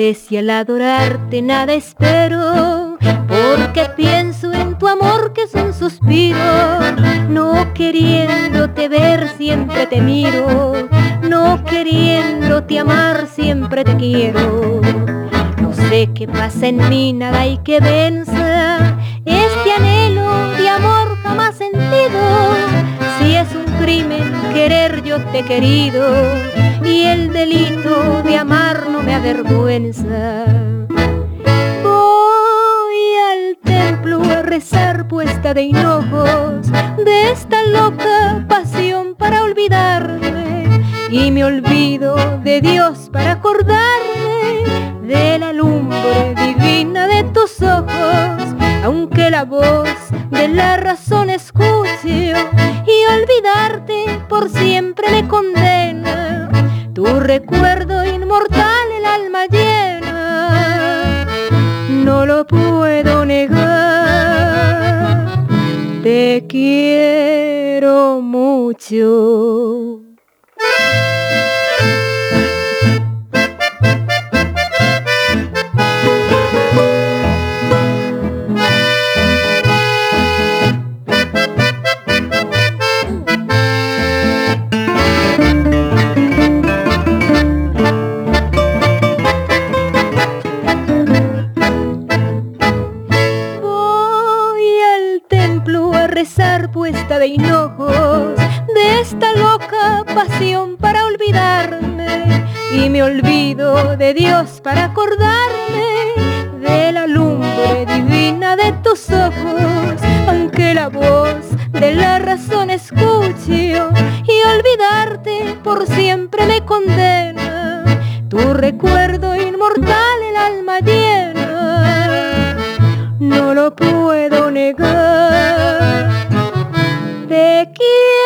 sé si al adorarte nada espero, porque pienso en tu amor que es un suspiro. No queriéndote ver siempre te miro, no queriéndote amar siempre te quiero. No sé qué pasa en mí, nada hay que venza este anhelo de amor jamás sentido. Si es un crimen querer, yo te he querido, y el delito de amar no me avergüenza. Voy al templo a rezar puesta de hinojos de esta loca pasión para olvidarme, y me olvido de Dios para acordarme de la lumbre divina de tus ojos, aunque la voz de la razón escucho y olvidarte por siempre me condena. Tu recuerdo inmortal el alma llena, no lo puedo negar, te quiero mucho. Rezar puesta de hinojos de esta loca pasión para olvidarme, y me olvido de Dios para acordarme de la lumbre divina de tus ojos, aunque la voz de la razón escucho y olvidarte por siempre me condena. Tu recuerdo inmortal el alma llena, no lo puedo negar, te quiero